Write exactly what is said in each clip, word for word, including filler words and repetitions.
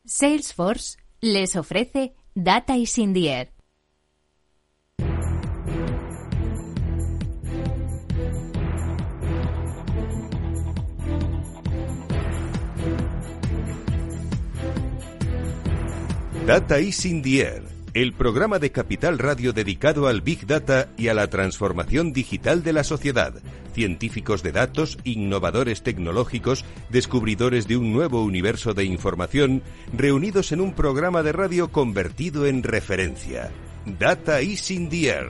Salesforce les ofrece Data is in the Air. Data is in the Air, el programa de Capital Radio dedicado al Big Data y a la transformación digital de la sociedad. Científicos de datos, innovadores tecnológicos, descubridores de un nuevo universo de información, reunidos en un programa de radio convertido en referencia. Data is in the Air.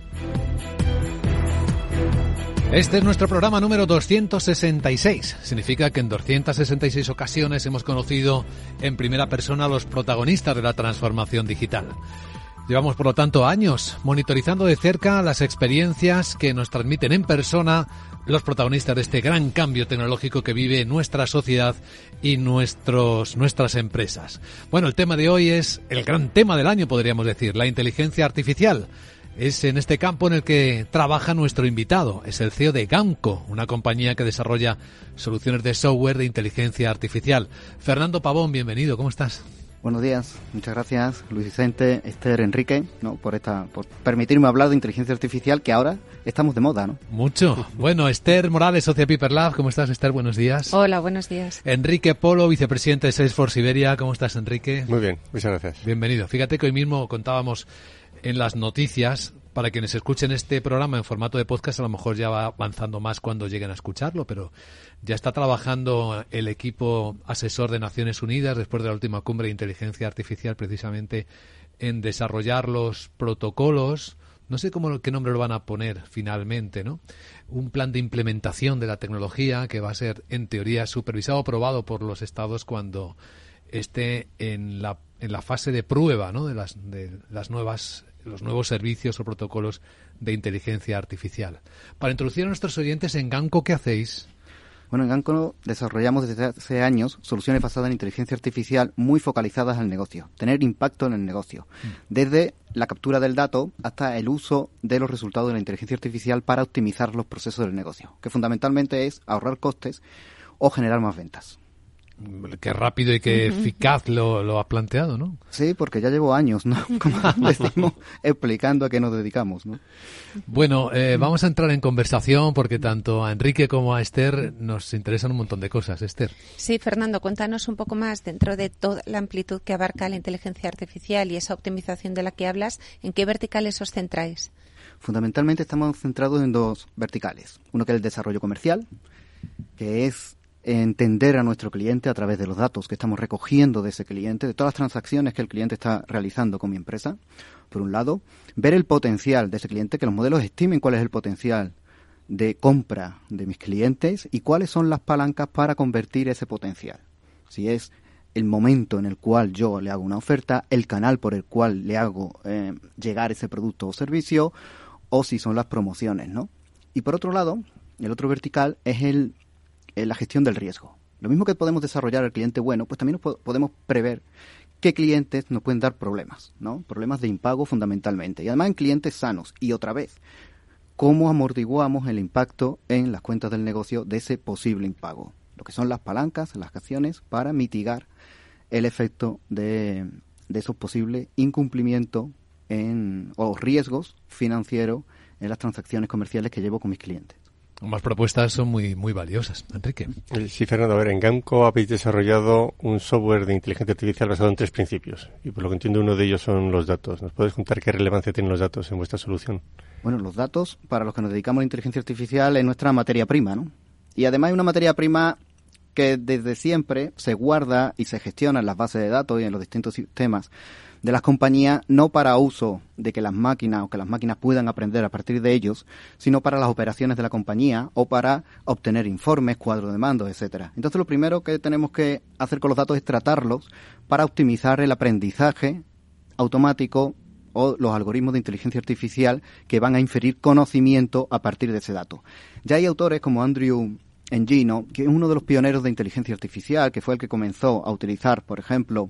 Este es nuestro programa número doscientos sesenta y seis. Significa que en doscientas sesenta y seis ocasiones hemos conocido en primera persona a los protagonistas de la transformación digital. Llevamos, por lo tanto, años monitorizando de cerca las experiencias que nos transmiten en persona los protagonistas de este gran cambio tecnológico que vive nuestra sociedad y nuestros, nuestras empresas. Bueno, el tema de hoy es el gran tema del año, podríamos decir, la inteligencia artificial. Es en este campo en el que trabaja nuestro invitado. Es el C E O de Gamco, una compañía que desarrolla soluciones de software de inteligencia artificial. Fernando Pavón, bienvenido. ¿Cómo estás? Buenos días. Muchas gracias, Luis Vicente, Esther, Enrique, ¿no? por esta, por permitirme hablar de inteligencia artificial, que ahora estamos de moda, ¿no? Mucho. Bueno, Esther Morales, socia Piper Lab. ¿Cómo estás, Esther? Buenos días. Hola, buenos días. Enrique Polo, vicepresidente de Salesforce Iberia. ¿Cómo estás, Enrique? Muy bien, muchas gracias. Bienvenido. Fíjate que hoy mismo contábamos en las noticias, para quienes escuchen este programa en formato de podcast, a lo mejor ya va avanzando más cuando lleguen a escucharlo, pero ya está trabajando el equipo asesor de Naciones Unidas, después de la última cumbre de inteligencia artificial, precisamente en desarrollar los protocolos, no sé cómo qué nombre lo van a poner finalmente, ¿no? Un plan de implementación de la tecnología que va a ser, en teoría, supervisado o aprobado por los estados cuando esté en la en la fase de prueba, ¿no? de las de las nuevas los nuevos servicios o protocolos de inteligencia artificial. Para introducir a nuestros oyentes, en Gamco, ¿qué hacéis? Bueno, en Gamco desarrollamos desde hace años soluciones basadas en inteligencia artificial muy focalizadas al negocio, tener impacto en el negocio, desde la captura del dato hasta el uso de los resultados de la inteligencia artificial para optimizar los procesos del negocio, que fundamentalmente es ahorrar costes o generar más ventas. Qué rápido y qué eficaz lo, lo has planteado, ¿no? Sí, porque ya llevo años, ¿no? Como decimos, explicando a qué nos dedicamos, ¿no? Bueno, eh, vamos a entrar en conversación porque tanto a Enrique como a Esther nos interesan un montón de cosas. Esther. Sí, Fernando, cuéntanos un poco más, dentro de toda la amplitud que abarca la inteligencia artificial y esa optimización de la que hablas, ¿en qué verticales os centráis? Fundamentalmente estamos centrados en dos verticales. Uno que es el desarrollo comercial, que es entender a nuestro cliente a través de los datos que estamos recogiendo de ese cliente, de todas las transacciones que el cliente está realizando con mi empresa. Por un lado, ver el potencial de ese cliente, que los modelos estimen cuál es el potencial de compra de mis clientes y cuáles son las palancas para convertir ese potencial. Si es el momento en el cual yo le hago una oferta, el canal por el cual le hago eh, llegar ese producto o servicio, o si son las promociones, ¿no? Y por otro lado, el otro vertical es el la gestión del riesgo. Lo mismo que podemos desarrollar al cliente bueno, pues también nos podemos prever qué clientes nos pueden dar problemas, ¿no? Problemas de impago fundamentalmente. Y además en clientes sanos. Y otra vez, ¿cómo amortiguamos el impacto en las cuentas del negocio de ese posible impago? Lo que son las palancas, las acciones para mitigar el efecto de, de esos posibles incumplimientos en, o riesgos financieros en las transacciones comerciales que llevo con mis clientes. Ambas propuestas son muy muy valiosas. Enrique. Sí, Fernando. A ver, en Gamco habéis desarrollado un software de inteligencia artificial basado en tres principios. Y por lo que entiendo, uno de ellos son los datos. ¿Nos puedes contar qué relevancia tienen los datos en vuestra solución? Bueno, los datos, para los que nos dedicamos a la inteligencia artificial, es nuestra materia prima, ¿no? Y además es una materia prima que desde siempre se guarda y se gestiona en las bases de datos y en los distintos sistemas de las compañías, no para uso de que las máquinas o que las máquinas puedan aprender a partir de ellos, sino para las operaciones de la compañía o para obtener informes, cuadros de mando, etcétera. Entonces, lo primero que tenemos que hacer con los datos es tratarlos para optimizar el aprendizaje automático o los algoritmos de inteligencia artificial que van a inferir conocimiento a partir de ese dato. Ya hay autores como Andrew Ng, que es uno de los pioneros de inteligencia artificial, que fue el que comenzó a utilizar, por ejemplo,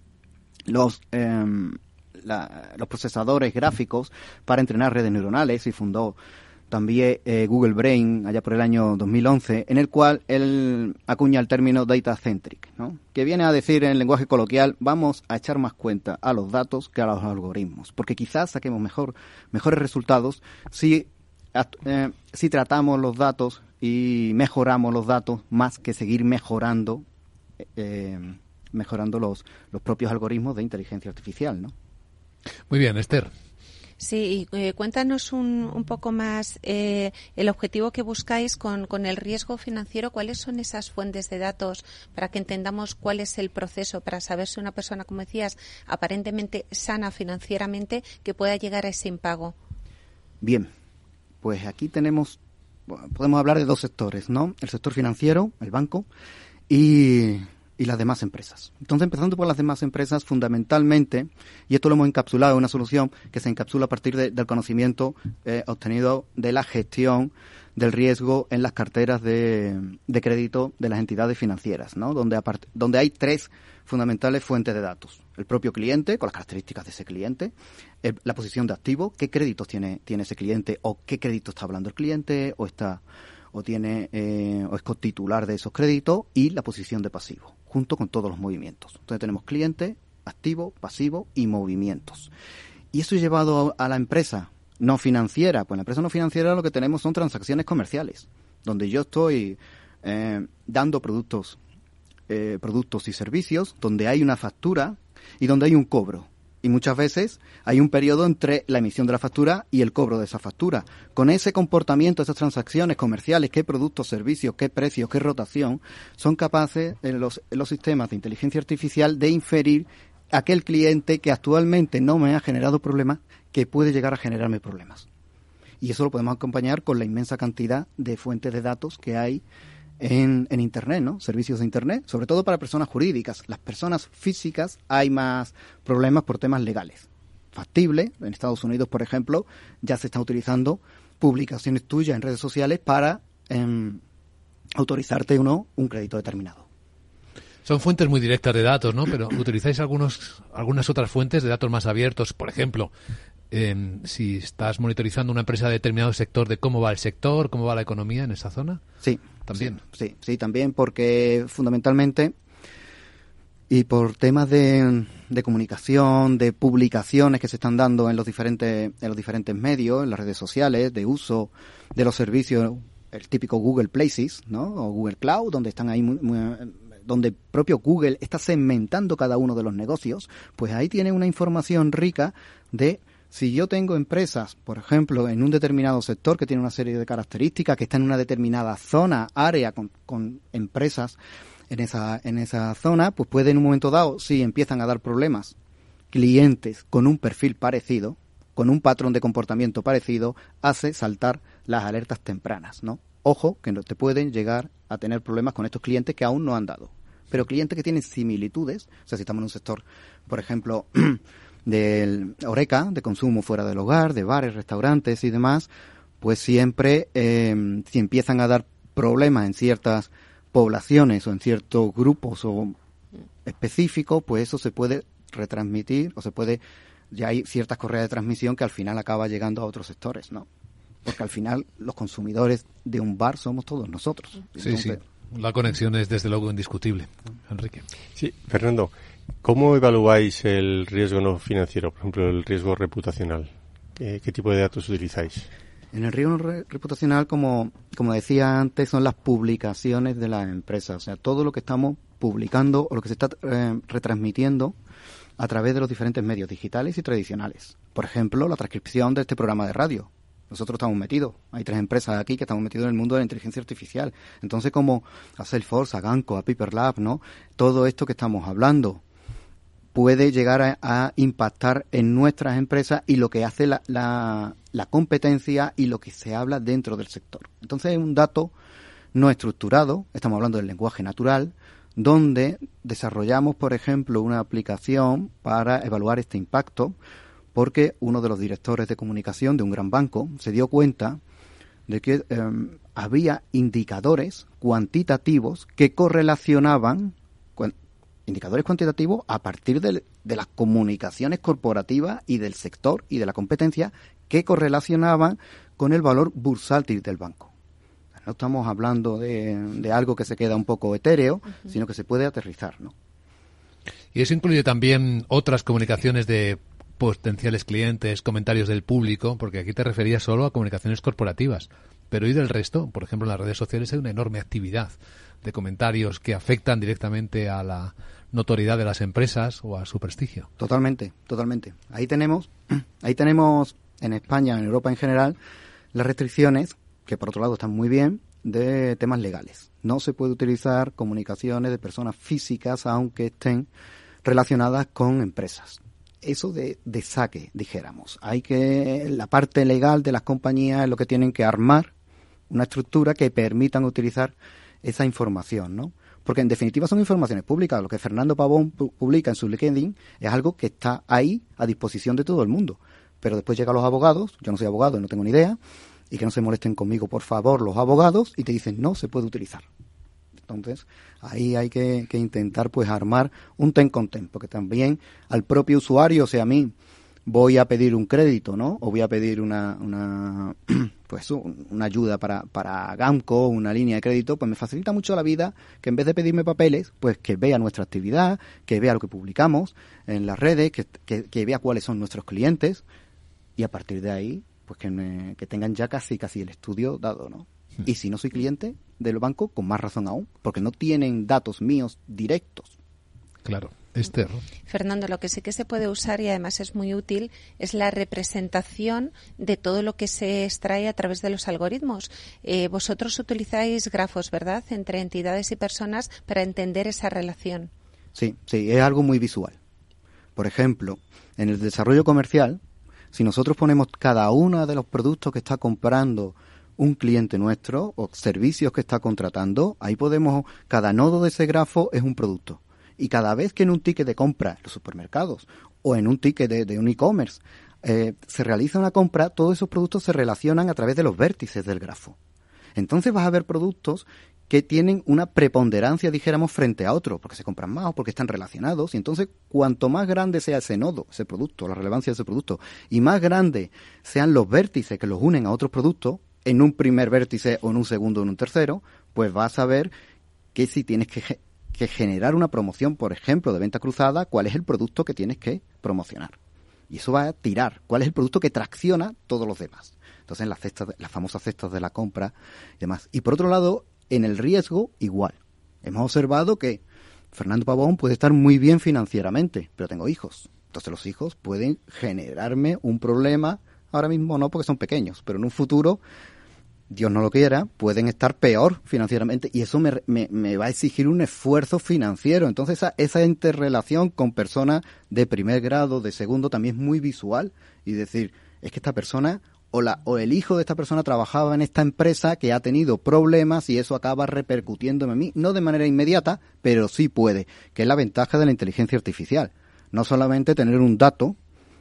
los eh, la, los procesadores gráficos para entrenar redes neuronales y fundó también eh, Google Brain, allá por el año dos mil once, en el cual él acuña el término data-centric, ¿no? Que viene a decir en lenguaje coloquial, vamos a echar más cuenta a los datos que a los algoritmos, porque quizás saquemos mejor, mejores resultados si, eh, si tratamos los datos y mejoramos los datos más que seguir mejorando eh, mejorando los, los propios algoritmos de inteligencia artificial, ¿no? Muy bien, Esther. Sí, y, eh, cuéntanos un, un poco más eh, el objetivo que buscáis con, con el riesgo financiero. ¿Cuáles son esas fuentes de datos para que entendamos cuál es el proceso para saber si una persona, como decías, aparentemente sana financieramente, que pueda llegar a ese impago? Bien, pues aquí tenemos, podemos hablar de dos sectores, ¿no? El sector financiero, el banco, y... y las demás empresas. Entonces, empezando por las demás empresas, fundamentalmente, y esto lo hemos encapsulado en una solución que se encapsula a partir de, del conocimiento eh, obtenido de la gestión del riesgo en las carteras de, de crédito de las entidades financieras, ¿no? Donde, apart- donde hay tres fundamentales fuentes de datos. El propio cliente, con las características de ese cliente, el, la posición de activo, qué créditos tiene, tiene ese cliente, o qué crédito está hablando el cliente, o está... o tiene eh, o es cotitular de esos créditos, y la posición de pasivo, junto con todos los movimientos. Entonces tenemos cliente, activo, pasivo y movimientos. Y eso llevado a la empresa no financiera. Pues en la empresa no financiera lo que tenemos son transacciones comerciales, donde yo estoy eh, dando productos, eh, productos y servicios, donde hay una factura y donde hay un cobro. Y muchas veces hay un periodo entre la emisión de la factura y el cobro de esa factura. Con ese comportamiento, esas transacciones comerciales, qué productos, servicios, qué precios, qué rotación, son capaces en los, en los sistemas de inteligencia artificial de inferir aquel cliente que actualmente no me ha generado problemas, que puede llegar a generarme problemas. Y eso lo podemos acompañar con la inmensa cantidad de fuentes de datos que hay En, en Internet, ¿no? Servicios de Internet, sobre todo para personas jurídicas. Las personas físicas hay más problemas por temas legales. Factible, en Estados Unidos, por ejemplo, ya se están utilizando publicaciones tuyas en redes sociales para eh, autorizarte o no un crédito determinado. Son fuentes muy directas de datos, ¿no? Pero utilizáis algunos, algunas otras fuentes de datos más abiertos, por ejemplo, eh, si estás monitorizando una empresa de determinado sector, de cómo va el sector, cómo va la economía en esa zona. Sí. También. Sí, sí, sí, también, porque fundamentalmente, y por temas de, de comunicación, de publicaciones que se están dando en los diferentes en los diferentes medios, en las redes sociales, de uso de los servicios, el típico Google Places, ¿no? O Google Cloud, donde están ahí muy, muy, donde el propio Google está segmentando cada uno de los negocios, pues ahí tiene una información rica de si yo tengo empresas, por ejemplo, en un determinado sector que tiene una serie de características, que está en una determinada zona, área, con, con empresas en esa, en esa zona, pues puede en un momento dado, si empiezan a dar problemas, clientes con un perfil parecido, con un patrón de comportamiento parecido, hace saltar las alertas tempranas, ¿no? Ojo, que no te pueden llegar a tener problemas con estos clientes que aún no han dado. Pero clientes que tienen similitudes, o sea, si estamos en un sector, por ejemplo, del Horeca, de consumo fuera del hogar, de bares, restaurantes y demás, pues siempre, eh, si empiezan a dar problemas en ciertas poblaciones o en ciertos grupos o específicos, pues eso se puede retransmitir o se puede, ya hay ciertas correas de transmisión que al final acaba llegando a otros sectores, ¿no? Porque al final los consumidores de un bar somos todos nosotros. Sí, Entonces, sí. La conexión es desde luego indiscutible. Enrique. Sí, Fernando, ¿cómo evaluáis el riesgo no financiero, por ejemplo, el riesgo reputacional? ¿Qué, qué tipo de datos utilizáis? En el riesgo re- reputacional, como, como decía antes, son las publicaciones de las empresas. O sea, todo lo que estamos publicando o lo que se está eh, retransmitiendo a través de los diferentes medios digitales y tradicionales. Por ejemplo, la transcripción de este programa de radio. Nosotros estamos metidos. Hay tres empresas aquí que estamos metidos en el mundo de la inteligencia artificial. Entonces, como a Salesforce, a Ganco, a Piperlab, ¿no? Todo esto que estamos hablando puede llegar a, a impactar en nuestras empresas y lo que hace la, la, la competencia y lo que se habla dentro del sector. Entonces, es un dato no estructurado, estamos hablando del lenguaje natural, donde desarrollamos, por ejemplo, una aplicación para evaluar este impacto, porque uno de los directores de comunicación de un gran banco se dio cuenta de que eh, había indicadores cuantitativos que correlacionaban, cu- indicadores cuantitativos a partir de, de las comunicaciones corporativas y del sector y de la competencia, que correlacionaban con el valor bursátil del banco. No estamos hablando de, de algo que se queda un poco etéreo, uh-huh. sino que se puede aterrizar, ¿no? Y eso incluye también otras comunicaciones de potenciales clientes, comentarios del público, porque aquí te referías solo a comunicaciones corporativas. Pero ¿y del resto? Por ejemplo, en las redes sociales hay una enorme actividad de comentarios que afectan directamente a la notoriedad de las empresas o a su prestigio. Totalmente, totalmente. Ahí tenemos, ahí tenemos en España, en Europa en general, las restricciones, que por otro lado están muy bien, de temas legales. No se puede utilizar comunicaciones de personas físicas, aunque estén relacionadas con empresas. Eso de, de saque, dijéramos. Hay que, la parte legal de las compañías es lo que tienen que armar una estructura que permitan utilizar esa información, ¿no? Porque en definitiva son informaciones públicas. Lo que Fernando Pavón pu- publica en su LinkedIn es algo que está ahí a disposición de todo el mundo. Pero después llegan los abogados, yo no soy abogado y no tengo ni idea, y que no se molesten conmigo, por favor, los abogados, y te dicen, no se puede utilizar. Entonces, ahí hay que, que intentar pues armar un ten con ten, porque también al propio usuario, o sea, a mí, voy a pedir un crédito, ¿no? O voy a pedir una, una pues una ayuda para, para Gamco, una línea de crédito, pues me facilita mucho la vida que en vez de pedirme papeles, pues que vea nuestra actividad, que vea lo que publicamos en las redes, que, que, que vea cuáles son nuestros clientes, y a partir de ahí, pues que, me, que tengan ya casi casi el estudio dado, ¿no? Y si no soy cliente del banco, con más razón aún, porque no tienen datos míos directos. Claro, Esther. Fernando, lo que sí que se puede usar y además es muy útil es la representación de todo lo que se extrae a través de los algoritmos. Eh, vosotros utilizáis grafos, ¿verdad?, entre entidades y personas para entender esa relación. Sí, sí, es algo muy visual. Por ejemplo, en el desarrollo comercial, si nosotros ponemos cada uno de los productos que está comprando un cliente nuestro o servicios que está contratando, ahí podemos, cada nodo de ese grafo es un producto. Y cada vez que en un ticket de compra en los supermercados o en un ticket de, de un e-commerce eh, se realiza una compra, todos esos productos se relacionan a través de los vértices del grafo. Entonces vas a ver productos que tienen una preponderancia, dijéramos, frente a otros, porque se compran más o porque están relacionados. Y entonces, cuanto más grande sea ese nodo, ese producto, la relevancia de ese producto, y más grandes sean los vértices que los unen a otros productos, en un primer vértice o en un segundo o en un tercero, pues vas a ver que si tienes que, ge- que generar una promoción, por ejemplo, de venta cruzada, cuál es el producto que tienes que promocionar. Y eso va a tirar cuál es el producto que tracciona todos los demás. Entonces, las cestas, las famosas cestas de la compra y demás. Y por otro lado, en el riesgo, igual. Hemos observado que Fernando Pavón puede estar muy bien financieramente, pero tengo hijos. Entonces, los hijos pueden generarme un problema. Ahora mismo no, porque son pequeños, pero en un futuro, Dios no lo quiera, pueden estar peor financieramente y eso me, me, me va a exigir un esfuerzo financiero. Entonces esa, esa interrelación con personas de primer grado, de segundo, también es muy visual. Y decir, es que esta persona o, la, o el hijo de esta persona trabajaba en esta empresa que ha tenido problemas y eso acaba repercutiéndome a mí, no de manera inmediata, pero sí puede, que es la ventaja de la inteligencia artificial. No solamente tener un dato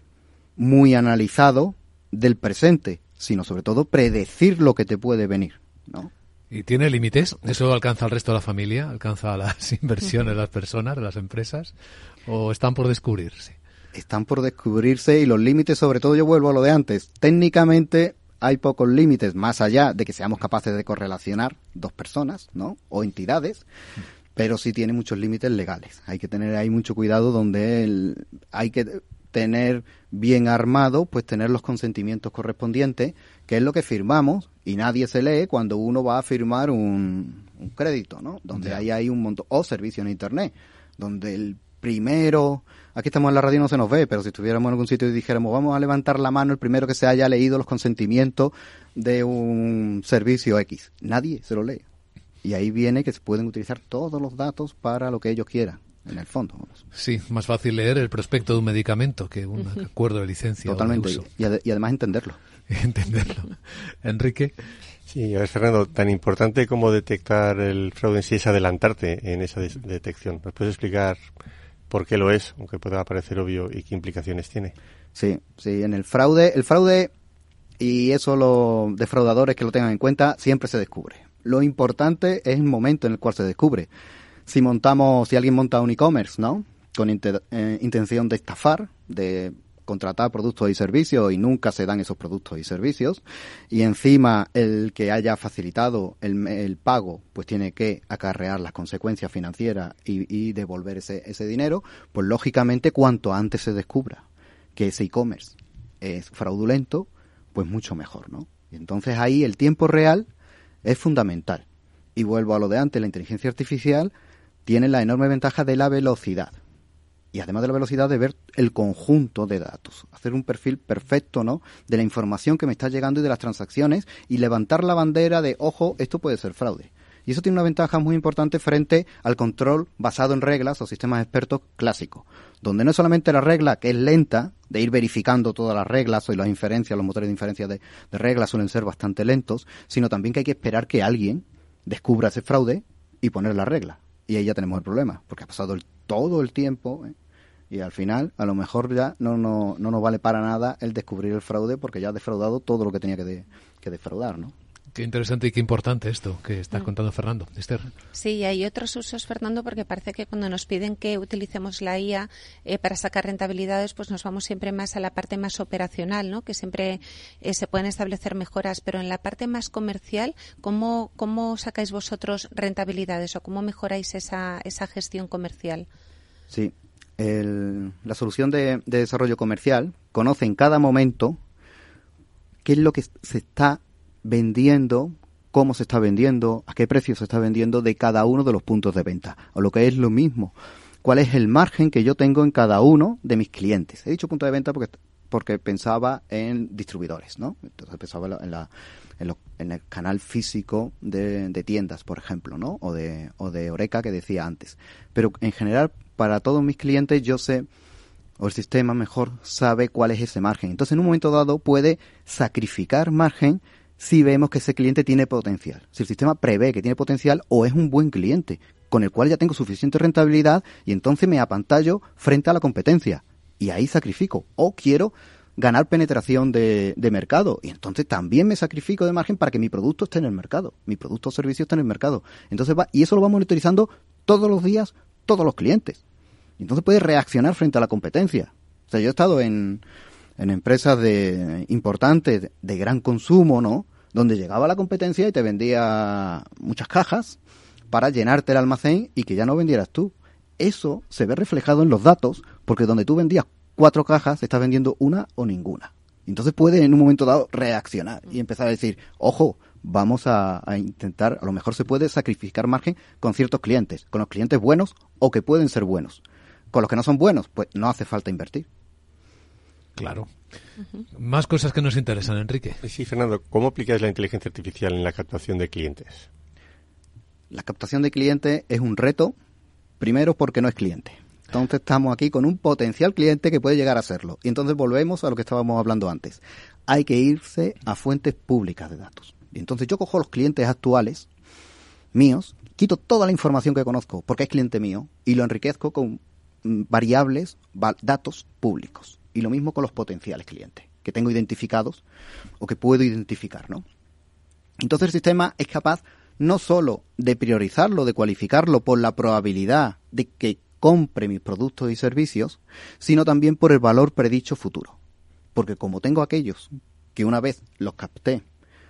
muy analizado del presente, sino sobre todo predecir lo que te puede venir, ¿no? ¿Y tiene límites? ¿Eso alcanza al resto de la familia? ¿Alcanza a las inversiones de las personas, de las empresas? ¿O están por descubrirse? Están por descubrirse y los límites, sobre todo, yo vuelvo a lo de antes. Técnicamente hay pocos límites, más allá de que seamos capaces de correlacionar dos personas, ¿no?, o entidades, pero sí tiene muchos límites legales. Hay que tener ahí mucho cuidado donde el, hay que tener bien armado, pues tener los consentimientos correspondientes, que es lo que firmamos, y nadie se lee cuando uno va a firmar un, un crédito, ¿no? Donde yeah. ahí hay un montón, o servicio en Internet, donde el primero, aquí estamos en la radio y no se nos ve, pero si estuviéramos en algún sitio y dijéramos, vamos a levantar la mano el primero que se haya leído los consentimientos de un servicio X, nadie se lo lee. Y ahí viene que se pueden utilizar todos los datos para lo que ellos quieran. En el fondo. Sí, más fácil leer el prospecto de un medicamento que un acuerdo de licencia. Totalmente, o de uso. Y, ad- y además entenderlo. Entenderlo. Enrique. Sí, a ver, Fernando, tan importante como detectar el fraude en sí es adelantarte en esa de- detección. ¿Nos puedes explicar por qué lo es, aunque pueda parecer obvio, y qué implicaciones tiene? Sí, sí, en el fraude, el fraude, y eso los defraudadores que lo tengan en cuenta, siempre se descubre. Lo importante es el momento en el cual se descubre. Si montamos, si alguien monta un e-commerce, ¿no?, con inter, eh, intención de estafar, de contratar productos y servicios y nunca se dan esos productos y servicios, y encima el que haya facilitado el, el pago pues tiene que acarrear las consecuencias financieras y, y devolver ese, ese dinero, pues lógicamente cuanto antes se descubra que ese e-commerce es fraudulento, pues mucho mejor, ¿no? Y entonces ahí el tiempo real es fundamental. Y vuelvo a lo de antes, la inteligencia artificial tiene la enorme ventaja de la velocidad. Y además de la velocidad de ver el conjunto de datos. Hacer un perfil perfecto, ¿no?, de la información que me está llegando y de las transacciones y levantar la bandera de, ojo, esto puede ser fraude. Y eso tiene una ventaja muy importante frente al control basado en reglas o sistemas expertos clásicos, donde no es solamente la regla, que es lenta, de ir verificando todas las reglas o las inferencias, los motores de inferencia de, de reglas suelen ser bastante lentos, sino también que hay que esperar que alguien descubra ese fraude y poner la regla. Y ahí ya tenemos el problema, porque ha pasado el, todo el tiempo, ¿eh? Y al final, a lo mejor ya no, no, no nos vale para nada el descubrir el fraude, porque ya ha defraudado todo lo que tenía que, de, que defraudar, ¿no? Qué interesante y qué importante esto que estás contando, Fernando. Esther. Sí, hay otros usos, Fernando, porque parece que cuando nos piden que utilicemos la I A eh, para sacar rentabilidades, pues nos vamos siempre más a la parte más operacional, ¿no? Que siempre eh, se pueden establecer mejoras, pero en la parte más comercial, ¿cómo, cómo sacáis vosotros rentabilidades o cómo mejoráis esa, esa gestión comercial? Sí, el, la solución de, de desarrollo comercial conoce en cada momento qué es lo que se está vendiendo, cómo se está vendiendo, a qué precio se está vendiendo de cada uno de los puntos de venta, o lo que es lo mismo, cuál es el margen que yo tengo en cada uno de mis clientes. He dicho punto de venta porque porque pensaba en distribuidores, ¿no? Entonces pensaba en, la, en, lo, en el canal físico de, de tiendas, por ejemplo, ¿no? O de o de Horeca, que decía antes. Pero en general, para todos mis clientes, yo sé, o el sistema mejor sabe cuál es ese margen. Entonces, en un momento dado, puede sacrificar margen si vemos que ese cliente tiene potencial. Si el sistema prevé que tiene potencial o es un buen cliente, con el cual ya tengo suficiente rentabilidad y entonces me apantallo frente a la competencia. Y ahí sacrifico. O quiero ganar penetración de, de mercado. Y entonces también me sacrifico de margen para que mi producto esté en el mercado. Mi producto o servicio esté en el mercado. Entonces va, y eso lo va monitorizando todos los días, todos los clientes. Y entonces puede reaccionar frente a la competencia. O sea, yo he estado en, en empresas de importantes, de, de gran consumo, ¿no?, donde llegaba la competencia y te vendía muchas cajas para llenarte el almacén y que ya no vendieras tú. Eso se ve reflejado en los datos, porque donde tú vendías cuatro cajas, estás vendiendo una o ninguna. Entonces puede en un momento dado reaccionar y empezar a decir, ojo, vamos a, a intentar, a lo mejor se puede sacrificar margen con ciertos clientes, con los clientes buenos o que pueden ser buenos. Con los que no son buenos, pues no hace falta invertir. Claro. Uh-huh. Más cosas que nos interesan, Enrique. Sí, Fernando, ¿cómo aplicáis la inteligencia artificial en la captación de clientes? La captación de clientes es un reto, primero porque no es cliente. Entonces estamos aquí con un potencial cliente que puede llegar a serlo. Y entonces volvemos a lo que estábamos hablando antes. Hay que irse a fuentes públicas de datos. Y entonces yo cojo los clientes actuales míos, quito toda la información que conozco porque es cliente mío y lo enriquezco con variables, datos públicos. Y lo mismo con los potenciales clientes que tengo identificados o que puedo identificar, ¿no? Entonces el sistema es capaz no solo de priorizarlo, de cualificarlo por la probabilidad de que compre mis productos y servicios, sino también por el valor predicho futuro. Porque como tengo aquellos que una vez los capté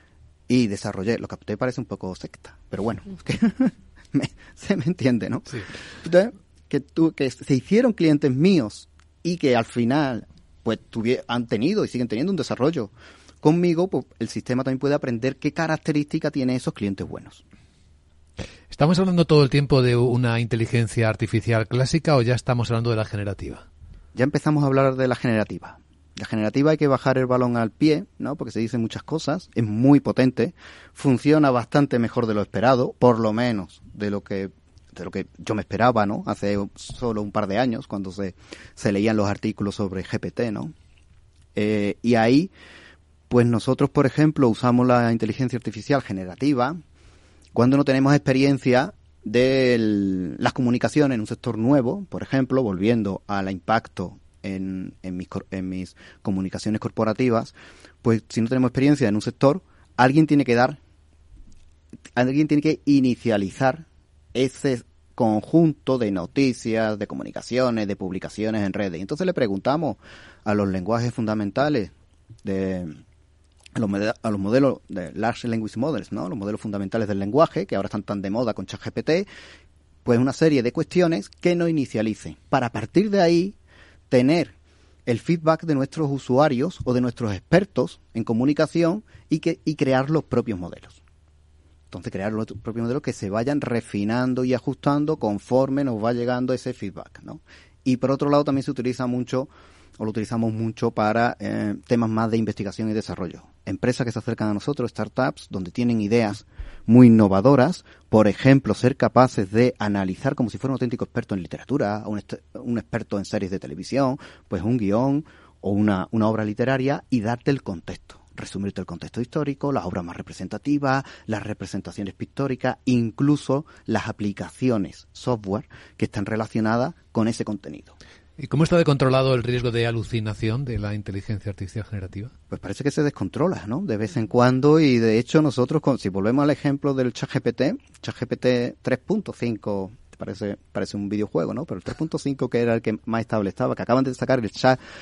y desarrollé, los capté parece un poco secta, pero bueno, es que me, se me entiende, ¿no? Sí. Entonces, que, tu, que se hicieron clientes míos y que al final pues tuvi- han tenido y siguen teniendo un desarrollo conmigo, pues el sistema también puede aprender qué característica tienen esos clientes buenos. ¿Estamos hablando todo el tiempo de una inteligencia artificial clásica o ya estamos hablando de la generativa? Ya empezamos a hablar de la generativa. La generativa hay que bajar el balón al pie, ¿no? Porque se dicen muchas cosas, es muy potente, funciona bastante mejor de lo esperado, por lo menos de lo que de lo que yo me esperaba, ¿no? Hace solo un par de años, cuando se, se leían los artículos sobre G P T, ¿no? Eh, y ahí, pues nosotros, por ejemplo, usamos la inteligencia artificial generativa cuando no tenemos experiencia de el, las comunicaciones en un sector nuevo, por ejemplo, volviendo al impacto en, en, mis, en mis comunicaciones corporativas, pues si no tenemos experiencia en un sector, alguien tiene que dar, alguien tiene que inicializar ese conjunto de noticias, de comunicaciones, de publicaciones en redes. Entonces le preguntamos a los lenguajes fundamentales de a los, a los modelos de Large Language Models, ¿no? Los modelos fundamentales del lenguaje, que ahora están tan de moda con ChatGPT, pues una serie de cuestiones que nos inicialicen, para a partir de ahí tener el feedback de nuestros usuarios o de nuestros expertos en comunicación y que y crear los propios modelos. Entonces, crear los propios modelos que se vayan refinando y ajustando conforme nos va llegando ese feedback, ¿no? Y por otro lado, también se utiliza mucho, o lo utilizamos mucho para eh, temas más de investigación y desarrollo. Empresas que se acercan a nosotros, startups, donde tienen ideas muy innovadoras, por ejemplo, ser capaces de analizar como si fuera un auténtico experto en literatura, un, est- un experto en series de televisión, pues un guión o una, una obra literaria y darte el contexto. Resumirte el contexto histórico, las obras más representativas, las representaciones pictóricas, incluso las aplicaciones software que están relacionadas con ese contenido. ¿Y cómo está de controlado el riesgo de alucinación de la inteligencia artificial generativa? Pues parece que se descontrola, ¿no? De vez en cuando, y de hecho nosotros, si volvemos al ejemplo del ChatGPT, ChatGPT tres punto cinco, parece parece un videojuego, ¿no? Pero el tres punto cinco, que era el que más estable estaba, que acaban de sacar el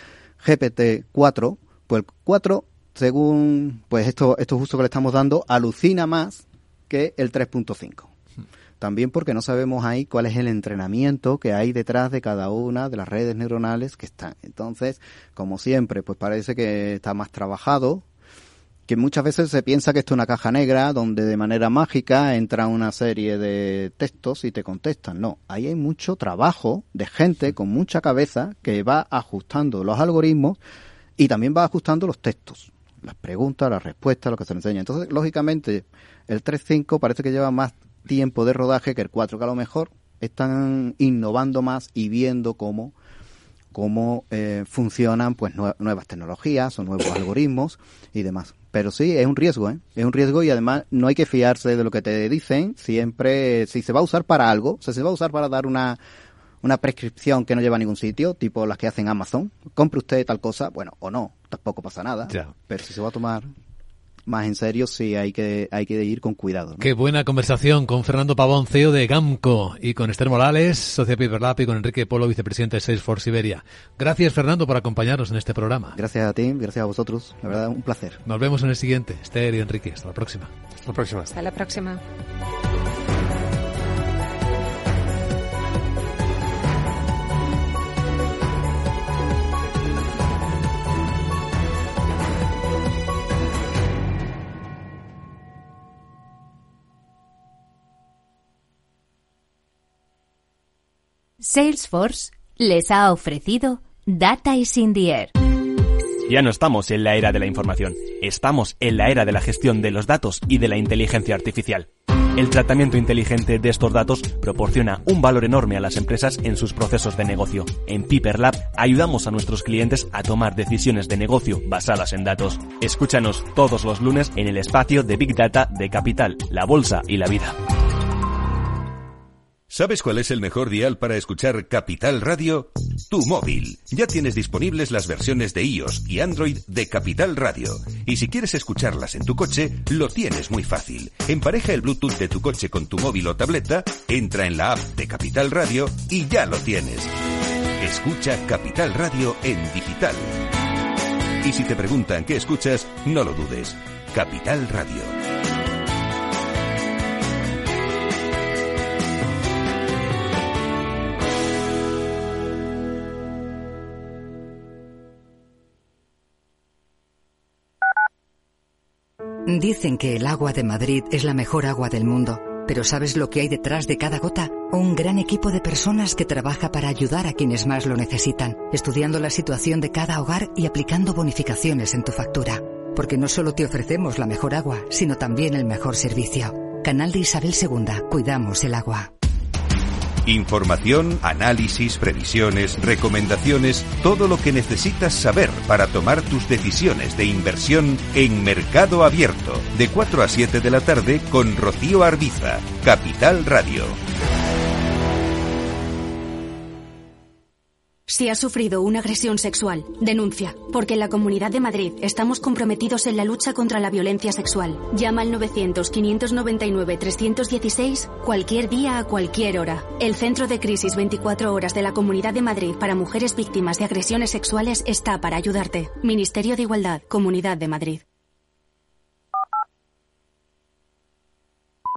ChatGPT cuatro, pues el cuatro, según pues esto esto justo que le estamos dando, alucina más que el tres punto cinco. También porque no sabemos ahí cuál es el entrenamiento que hay detrás de cada una de las redes neuronales que están. Entonces, como siempre, pues parece que está más trabajado, que muchas veces se piensa que esto es una caja negra donde de manera mágica entra una serie de textos y te contestan. No, ahí hay mucho trabajo de gente con mucha cabeza que va ajustando los algoritmos y también va ajustando los textos, las preguntas, las respuestas, lo que se le enseña. Entonces, lógicamente, el tres punto cinco parece que lleva más tiempo de rodaje que el cuatro, que a lo mejor están innovando más y viendo cómo cómo eh, funcionan pues nue- nuevas tecnologías o nuevos algoritmos y demás. Pero sí, es un riesgo, ¿eh? Es un riesgo y además no hay que fiarse de lo que te dicen. Siempre, si se va a usar para algo, o sea, se va a usar para dar una una prescripción que no lleva a ningún sitio, tipo las que hacen Amazon, compre usted tal cosa, bueno, o no, tampoco pasa nada. Ya. Pero si se va a tomar más en serio, sí hay que hay que ir con cuidado, ¿no? Qué buena conversación con Fernando Pavón, C E O de Gamco, y con Esther Morales, socia de Piperlab, y con Enrique Polo, vicepresidente de Salesforce Iberia. Gracias, Fernando, por acompañarnos en este programa. Gracias a ti, gracias a vosotros, la verdad, un placer. Nos vemos en el siguiente. Esther y Enrique, hasta la próxima. Hasta la próxima. Hasta la próxima. Salesforce les ha ofrecido Data is in the Air. Ya no estamos en la era de la información, estamos en la era de la gestión de los datos y de la inteligencia artificial. El tratamiento inteligente de estos datos proporciona un valor enorme a las empresas en sus procesos de negocio. En Piperlab ayudamos a nuestros clientes a tomar decisiones de negocio basadas en datos. Escúchanos todos los lunes en el espacio de Big Data de Capital, la Bolsa y la Vida. ¿Sabes cuál es el mejor dial para escuchar Capital Radio? Tu móvil. Ya tienes disponibles las versiones de iOS y Android de Capital Radio. Y si quieres escucharlas en tu coche, lo tienes muy fácil. Empareja el Bluetooth de tu coche con tu móvil o tableta, entra en la app de Capital Radio y ya lo tienes. Escucha Capital Radio en digital. Y si te preguntan qué escuchas, no lo dudes. Capital Radio. Dicen que el agua de Madrid es la mejor agua del mundo, pero ¿sabes lo que hay detrás de cada gota? Un gran equipo de personas que trabaja para ayudar a quienes más lo necesitan, estudiando la situación de cada hogar y aplicando bonificaciones en tu factura. Porque no solo te ofrecemos la mejor agua, sino también el mejor servicio. Canal de Isabel segunda. Cuidamos el agua. Información, análisis, previsiones, recomendaciones, todo lo que necesitas saber para tomar tus decisiones de inversión en Mercado Abierto, de cuatro a siete de la tarde con Rocío Arbiza, Capital Radio. Si has sufrido una agresión sexual, denuncia, porque en la Comunidad de Madrid estamos comprometidos en la lucha contra la violencia sexual. Llama al novecientos, quinientos noventa y nueve, trescientos dieciséis cualquier día a cualquier hora. El Centro de Crisis veinticuatro Horas de la Comunidad de Madrid para mujeres víctimas de agresiones sexuales está para ayudarte. Ministerio de Igualdad, Comunidad de Madrid.